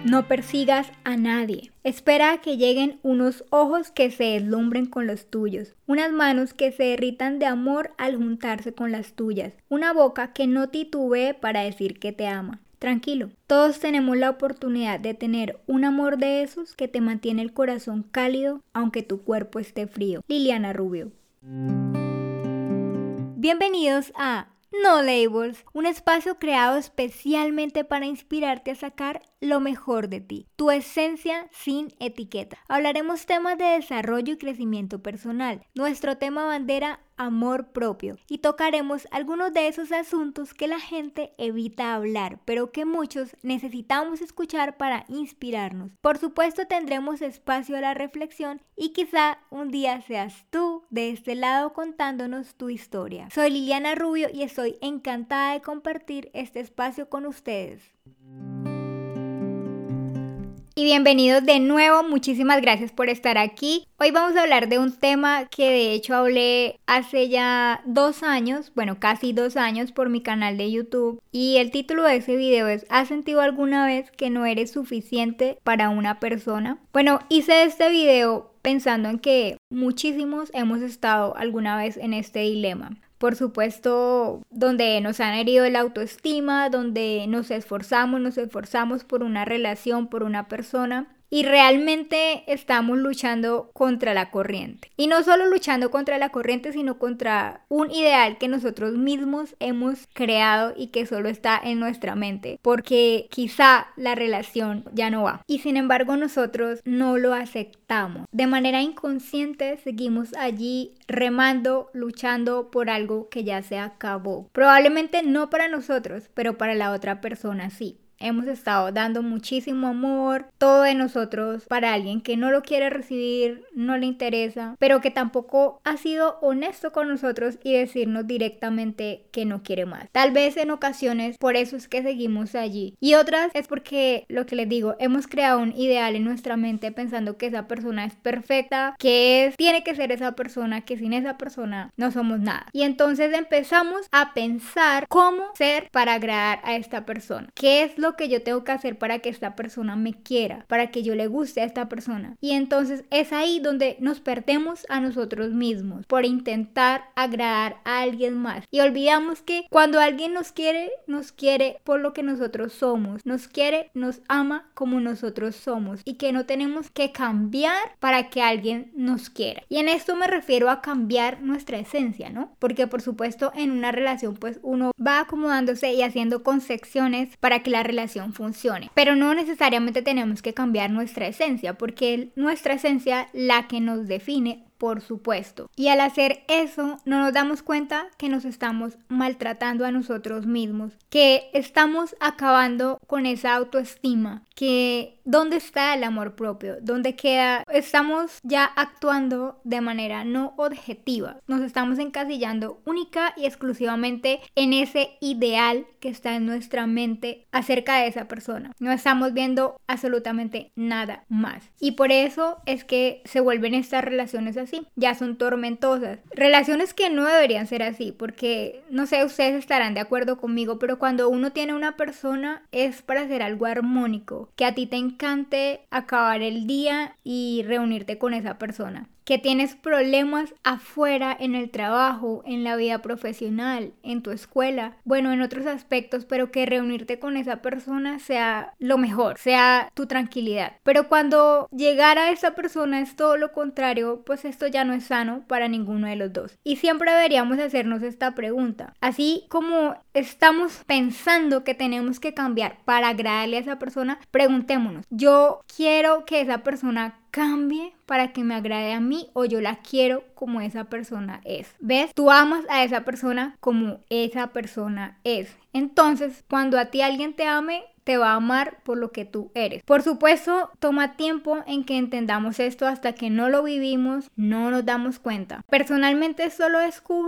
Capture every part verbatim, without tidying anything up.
No persigas a nadie. Espera a que lleguen unos ojos que se deslumbren con los tuyos, unas manos que se derritan de amor al juntarse con las tuyas, una boca que no titubee para decir que te ama. Tranquilo, todos tenemos la oportunidad de tener un amor de esos que te mantiene el corazón cálido aunque tu cuerpo esté frío. Liliana Rubio. Bienvenidos a No Labels, un espacio creado especialmente para inspirarte a sacar lo mejor de ti, tu esencia sin etiqueta. Hablaremos temas de desarrollo y crecimiento personal, nuestro tema bandera, amor propio, y tocaremos algunos de esos asuntos que la gente evita hablar, pero que muchos necesitamos escuchar para inspirarnos. Por supuesto tendremos espacio a la reflexión y quizá un día seas tú de este lado contándonos tu historia. Soy Liliana Rubio y estoy encantada de compartir este espacio con ustedes. Y bienvenidos de nuevo, muchísimas gracias por estar aquí. Hoy vamos a hablar de un tema que de hecho hablé hace ya dos años, bueno casi dos años por mi canal de YouTube. Y el título de ese video es ¿has sentido alguna vez que no eres suficiente para una persona? Bueno, hice este video pensando en que muchísimos hemos estado alguna vez en este dilema. Por supuesto, donde nos han herido la autoestima, donde nos esforzamos, nos esforzamos por una relación, por una persona y realmente estamos luchando contra la corriente. Y no solo luchando contra la corriente, sino contra un ideal que nosotros mismos hemos creado y que solo está en nuestra mente, porque quizá la relación ya no va. Y sin embargo nosotros no lo aceptamos. De manera inconsciente seguimos allí remando, luchando por algo que ya se acabó. Probablemente no para nosotros, pero para la otra persona sí. Hemos estado dando muchísimo amor, todo de nosotros para alguien que no lo quiere recibir, no le interesa, pero que tampoco ha sido honesto con nosotros y decirnos directamente que no quiere más. Tal vez en ocasiones por eso es que seguimos allí y otras es porque, lo que les digo, hemos creado un ideal en nuestra mente pensando que esa persona es perfecta, que es, tiene que ser esa persona, que sin esa persona no somos nada. Y entonces empezamos a pensar cómo ser para agradar a esta persona. ¿Qué es lo que yo tengo que hacer para que esta persona me quiera, para que yo le guste a esta persona? Y entonces es ahí donde nos perdemos a nosotros mismos por intentar agradar a alguien más y olvidamos que cuando alguien nos quiere, nos quiere por lo que nosotros somos, nos quiere, nos ama como nosotros somos y que no tenemos que cambiar para que alguien nos quiera. Y en esto me refiero a cambiar nuestra esencia, ¿no? Porque por supuesto en una relación pues uno va acomodándose y haciendo concesiones para que la relación funcione, pero no necesariamente tenemos que cambiar nuestra esencia, porque nuestra esencia la que nos define, por supuesto. Y al hacer eso no nos damos cuenta que nos estamos maltratando a nosotros mismos, que estamos acabando con esa autoestima, que ¿dónde está el amor propio? ¿Dónde queda? Estamos ya actuando de manera no objetiva, nos estamos encasillando única y exclusivamente en ese ideal que está en nuestra mente acerca de esa persona. No estamos viendo absolutamente nada más. Y por eso es que se vuelven estas relaciones así. Ya son tormentosas. Relaciones que no deberían ser así, porque no sé, ustedes estarán de acuerdo conmigo, pero cuando uno tiene una persona es para hacer algo armónico, que a ti te encante acabar el día y reunirte con esa persona. Que tienes problemas afuera, en el trabajo, en la vida profesional, en tu escuela, bueno, en otros aspectos, pero que reunirte con esa persona sea lo mejor, sea tu tranquilidad. Pero cuando llegar a esa persona es todo lo contrario, pues esto ya no es sano para ninguno de los dos. Y siempre deberíamos hacernos esta pregunta. Así como estamos pensando que tenemos que cambiar para agradarle a esa persona, preguntémonos, ¿yo quiero que esa persona cambie para que me agrade a mí o yo la quiero como esa persona es? ¿Ves? Tú amas a esa persona como esa persona es. Entonces, cuando a ti alguien te ame, te va a amar por lo que tú eres. Por supuesto, toma tiempo en que entendamos esto. Hasta que no lo vivimos, no nos damos cuenta. Personalmente esto lo descubrí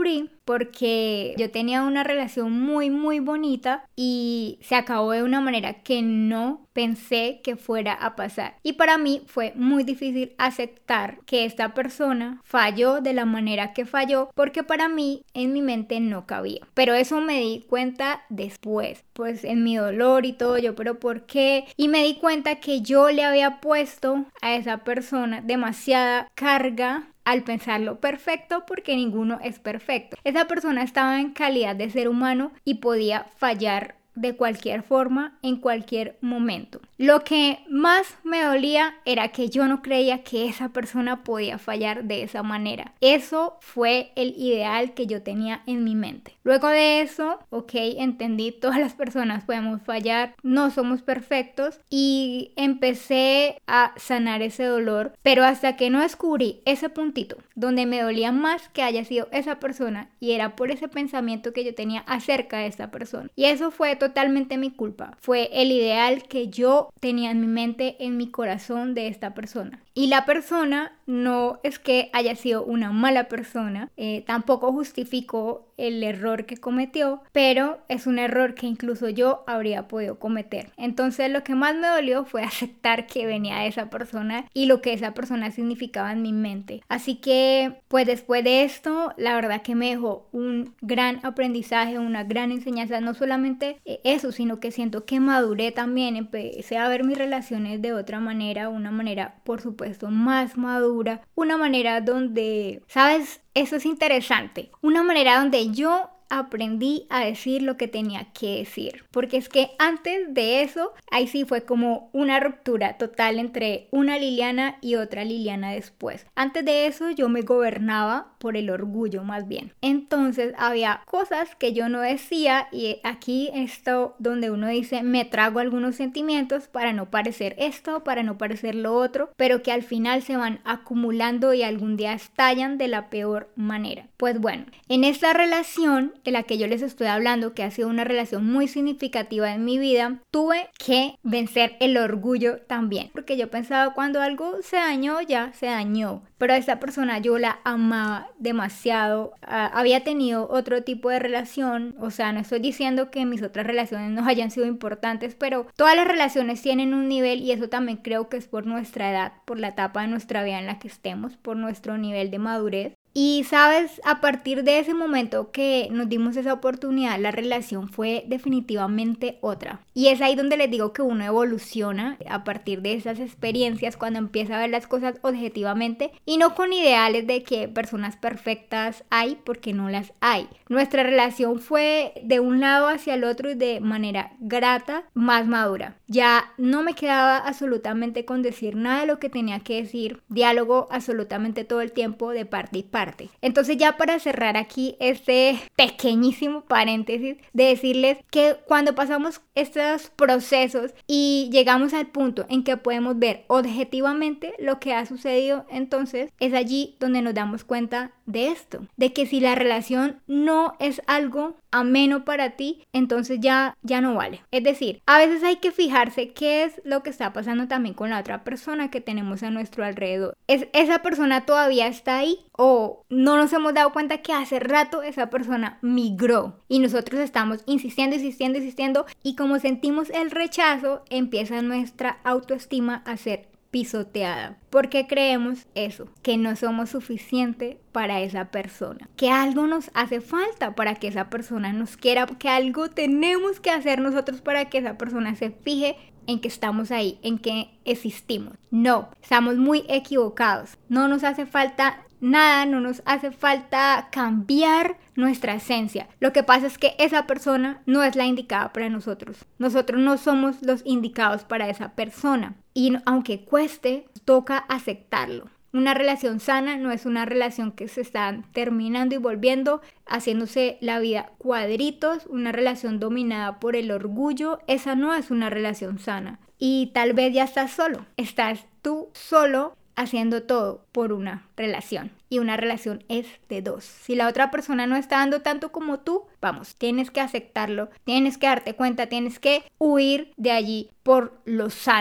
porque yo tenía una relación muy muy bonita y se acabó de una manera que no pensé que fuera a pasar. Y para mí fue muy difícil aceptar que esta persona falló de la manera que falló, porque para mí en mi mente no cabía. Pero eso me di cuenta después, pues en mi dolor y todo, yo, pero ¿por qué? Y me di cuenta que yo le había puesto a esa persona demasiada carga al pensarlo perfecto, porque ninguno es perfecto. Esa persona estaba en calidad de ser humano y podía fallar de cualquier forma, en cualquier momento. Lo que más me dolía era que yo no creía que esa persona podía fallar de esa manera. Eso fue el ideal que yo tenía en mi mente. Luego de eso, ok, entendí, todas las personas podemos fallar, no somos perfectos, y empecé a sanar ese dolor, pero hasta que no descubrí ese puntito donde me dolía más que haya sido esa persona, y era por ese pensamiento que yo tenía acerca de esa persona. Y eso fue totalmente mi culpa. Fue el ideal que yo tenía en mi mente, en mi corazón, de esta persona. Y la persona no es que haya sido una mala persona, eh, tampoco justificó el error que cometió, pero es un error que incluso yo habría podido cometer. Entonces lo que más me dolió fue aceptar que venía de esa persona y lo que esa persona significaba en mi mente. Así que pues después de esto, la verdad que me dejó un gran aprendizaje, una gran enseñanza, no solamente eso, sino que siento que maduré también, empecé a ver mis relaciones de otra manera, una manera por supuesto más madura, una manera donde, ¿sabes? Eso es interesante, una manera donde yo aprendí a decir lo que tenía que decir, porque es que antes de eso, ahí sí fue como una ruptura total entre una Liliana y otra Liliana después. Antes de eso yo me gobernaba por el orgullo más bien, entonces había cosas que yo no decía, y aquí esto donde uno dice me trago algunos sentimientos para no parecer esto, para no parecer lo otro, pero que al final se van acumulando y algún día estallan de la peor manera. Pues bueno, en esta relación de la que yo les estoy hablando, que ha sido una relación muy significativa en mi vida, tuve que vencer el orgullo también, porque yo pensaba cuando algo se dañó, ya se dañó, pero a esa persona yo la amaba demasiado. Uh, había tenido otro tipo de relación, o sea, no estoy diciendo que mis otras relaciones no hayan sido importantes, pero todas las relaciones tienen un nivel, y eso también creo que es por nuestra edad, por la etapa de nuestra vida en la que estemos, por nuestro nivel de madurez. Y sabes, a partir de ese momento que nos dimos esa oportunidad, la relación fue definitivamente otra. Y es ahí donde les digo que uno evoluciona a partir de esas experiencias, cuando empieza a ver las cosas objetivamente y no con ideales de que personas perfectas hay, porque no las hay. Nuestra relación fue de un lado hacia el otro y de manera grata, más madura. Ya no me quedaba absolutamente con decir nada de lo que tenía que decir, diálogo absolutamente todo el tiempo de parte y parte. Entonces, ya para cerrar aquí este pequeñísimo paréntesis, de decirles que cuando pasamos estos procesos y llegamos al punto en que podemos ver objetivamente lo que ha sucedido, entonces es allí donde nos damos cuenta de esto, de que si la relación no es algo ameno para ti, entonces ya, ya no vale. Es decir, a veces hay que fijarse qué es lo que está pasando también con la otra persona que tenemos a nuestro alrededor. ¿Es, esa persona todavía está ahí, o no nos hemos dado cuenta que hace rato esa persona migró y nosotros estamos insistiendo, insistiendo, insistiendo, y como sentimos el rechazo, empieza nuestra autoestima a ser pisoteada, porque creemos eso, que no somos suficiente para esa persona, que algo nos hace falta para que esa persona nos quiera, que algo tenemos que hacer nosotros para que esa persona se fije en que estamos ahí, en que existimos. No, estamos muy equivocados. No nos hace falta nada, no nos hace falta cambiar nuestra esencia. Lo que pasa es que esa persona no es la indicada para nosotros. Nosotros no somos los indicados para esa persona. Y aunque cueste, toca aceptarlo. Una relación sana no es una relación que se están terminando y volviendo, haciéndose la vida cuadritos. Una relación dominada por el orgullo, esa no es una relación sana. Y tal vez ya estás solo, estás tú solo haciendo todo por una relación. Y una relación es de dos. Si la otra persona no está dando tanto como tú, vamos, tienes que aceptarlo, tienes que darte cuenta, tienes que huir de allí por lo sano.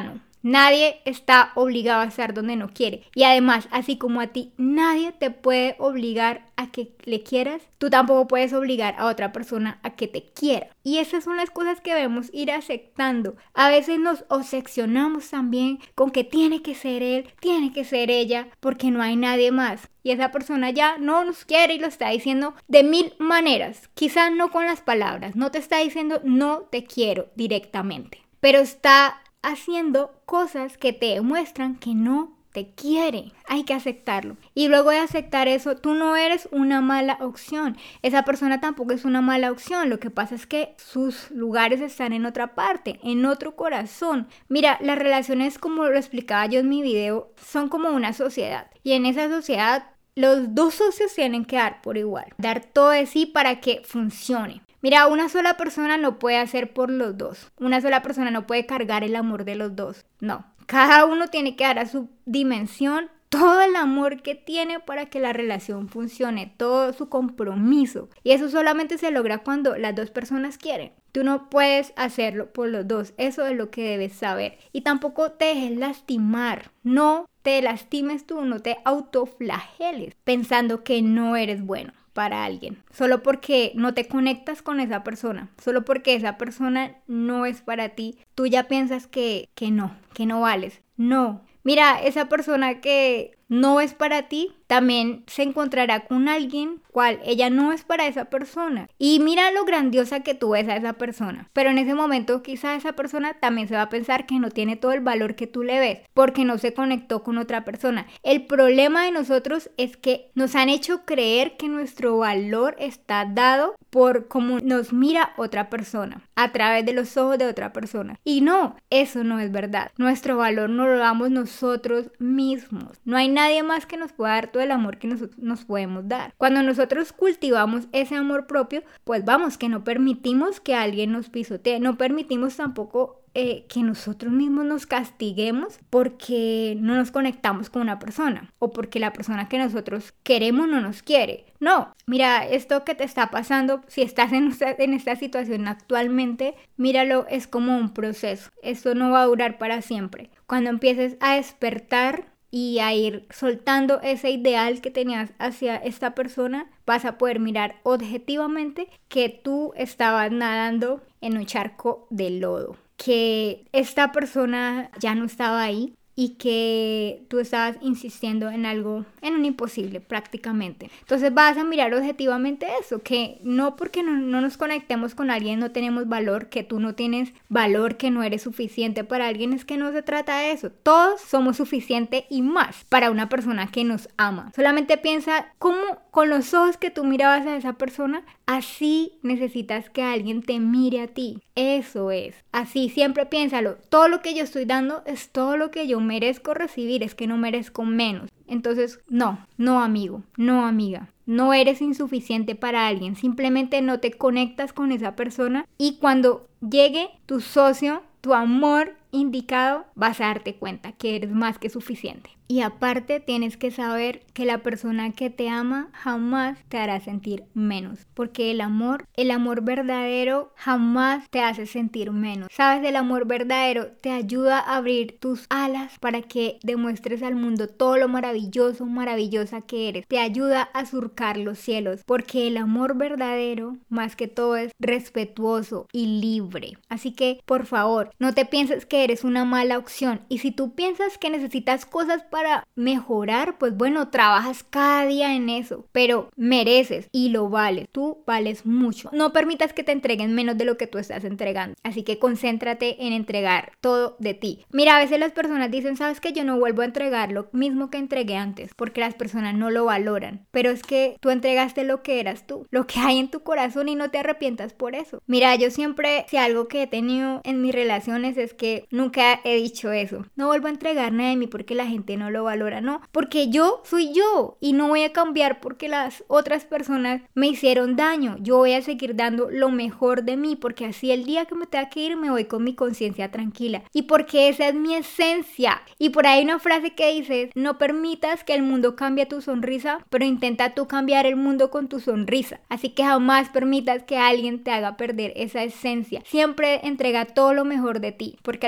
Nadie está obligado a estar donde no quiere. Y además, así como a ti, nadie te puede obligar a que le quieras, tú tampoco puedes obligar a otra persona a que te quiera. Y esas son las cosas que debemos ir aceptando. A veces nos obsesionamos también con que tiene que ser él, tiene que ser ella, porque no hay nadie más. Y esa persona ya no nos quiere y lo está diciendo de mil maneras. Quizás no con las palabras, no te está diciendo no te quiero directamente, pero está haciendo cosas que te demuestran que no te quiere. Hay que aceptarlo. Y luego de aceptar eso, tú no eres una mala opción. Esa persona tampoco es una mala opción. Lo que pasa es que sus lugares están en otra parte, en otro corazón. Mira, las relaciones, como lo explicaba yo en mi video, son como una sociedad. Y en esa sociedad, los dos socios tienen que dar por igual. Dar todo de sí para que funcione. Mira, una sola persona no puede hacer por los dos. Una sola persona no puede cargar el amor de los dos. No. Cada uno tiene que dar a su dimensión todo el amor que tiene para que la relación funcione, todo su compromiso. Y eso solamente se logra cuando las dos personas quieren. Tú no puedes hacerlo por los dos. Eso es lo que debes saber. Y tampoco te dejes lastimar. No te lastimes tú, no te autoflageles pensando que no eres bueno para alguien, solo porque no te conectas con esa persona, solo porque esa persona no es para ti, tú ya piensas que, que no, que no vales. No, mira, esa persona que no es para ti, también se encontrará con alguien cual ella no es para esa persona. Y mira lo grandiosa que tú ves a esa persona. Pero en ese momento quizá esa persona también se va a pensar que no tiene todo el valor que tú le ves, porque no se conectó con otra persona. El problema de nosotros es que nos han hecho creer que nuestro valor está dado por cómo nos mira otra persona, a través de los ojos de otra persona. Y no, eso no es verdad. Nuestro valor nos lo damos nosotros mismos. No hay nadie más que nos pueda dar todo el amor que nosotros nos podemos dar. Cuando nosotros cultivamos ese amor propio, pues vamos, que no permitimos que alguien nos pisotee, no permitimos tampoco eh, que nosotros mismos nos castiguemos porque no nos conectamos con una persona o porque la persona que nosotros queremos no nos quiere. No, mira, esto que te está pasando, si estás en esta, en esta situación actualmente, míralo, es como un proceso. Esto no va a durar para siempre. Cuando empieces a despertar y a ir soltando ese ideal que tenías hacia esta persona, vas a poder mirar objetivamente que tú estabas nadando en un charco de lodo, que esta persona ya no estaba ahí y que tú estabas insistiendo en algo, en un imposible prácticamente. Entonces vas a mirar objetivamente eso, que no porque no, no nos conectemos con alguien no tenemos valor, que tú no tienes valor, que no eres suficiente para alguien, es que no se trata de eso. Todos somos suficientes y más para una persona que nos ama. Solamente piensa cómo con los ojos que tú mirabas a esa persona, así necesitas que alguien te mire a ti. Eso es. Así, siempre piénsalo. Todo lo que yo estoy dando es todo lo que yo merezco recibir, es que no merezco menos. Entonces, no, no amigo, no amiga. No eres insuficiente para alguien, simplemente no te conectas con esa persona y cuando llegue tu socio, tu amor indicado, vas a darte cuenta que eres más que suficiente. Y aparte tienes que saber que la persona que te ama jamás te hará sentir menos, porque el amor, el amor verdadero jamás te hace sentir menos. Sabes, el amor verdadero te ayuda a abrir tus alas para que demuestres al mundo todo lo maravilloso, maravillosa que eres. Te ayuda a surcar los cielos, porque el amor verdadero más que todo es respetuoso y libre. Así que, por favor, no te pienses que eres una mala opción, y si tú piensas que necesitas cosas para mejorar, pues bueno, trabajas cada día en eso, pero mereces y lo vales. Tú vales mucho. No permitas que te entreguen menos de lo que tú estás entregando. Así que concéntrate en entregar todo de ti. Mira, a veces las personas dicen, sabes que yo no vuelvo a entregar lo mismo que entregué antes, porque las personas no lo valoran. Pero es que tú entregaste lo que eras tú, lo que hay en tu corazón, y no te arrepientas por eso. Mira, yo siempre, si algo que he tenido en mis relaciones es que nunca he dicho eso. No vuelvo a entregar nada de mí porque la gente no lo valora, no, porque yo soy yo y no voy a cambiar porque las otras personas me hicieron daño. Yo voy a seguir dando lo mejor de mí, porque así el día que me tenga que ir me voy con mi conciencia tranquila, y porque esa es mi esencia. Y por ahí hay una frase que dice, no permitas que el mundo cambie tu sonrisa, pero intenta tú cambiar el mundo con tu sonrisa. Así que jamás permitas que alguien te haga perder esa esencia. Siempre entrega todo lo mejor de ti, porque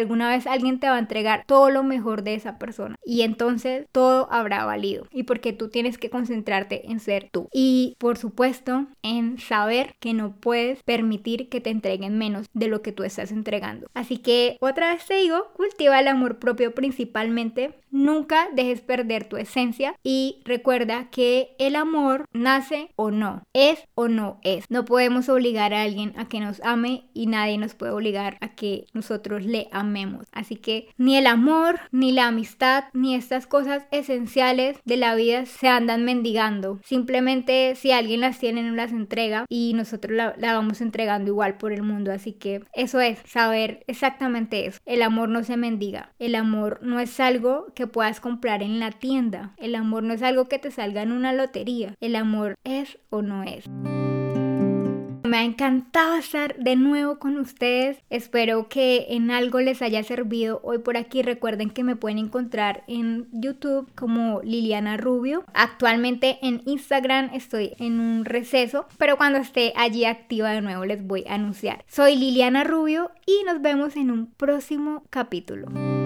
alguna vez alguien te va a entregar todo lo mejor de esa persona y entonces todo habrá valido, y porque tú tienes que concentrarte en ser tú y por supuesto en saber que no puedes permitir que te entreguen menos de lo que tú estás entregando. Así que otra vez te digo, cultiva el amor propio principalmente, nunca dejes perder tu esencia y recuerda que el amor nace o no, es o no es. No podemos obligar a alguien a que nos ame y nadie nos puede obligar a que nosotros le amemos. Así que ni el amor, ni la amistad, ni estas cosas esenciales de la vida se andan mendigando. Simplemente si alguien las tiene no las entrega y nosotros la, la vamos entregando igual por el mundo. Así que eso es, saber exactamente eso. El amor no se mendiga. El amor no es algo que puedas comprar en la tienda. El amor no es algo que te salga en una lotería. El amor es o no es. Me ha encantado estar de nuevo con ustedes. Espero que en algo les haya servido hoy por aquí. Recuerden que me pueden encontrar en YouTube como Liliana Rubio. Actualmente en Instagram estoy en un receso, pero cuando esté allí activa de nuevo les voy a anunciar. Soy Liliana Rubio y nos vemos en un próximo capítulo.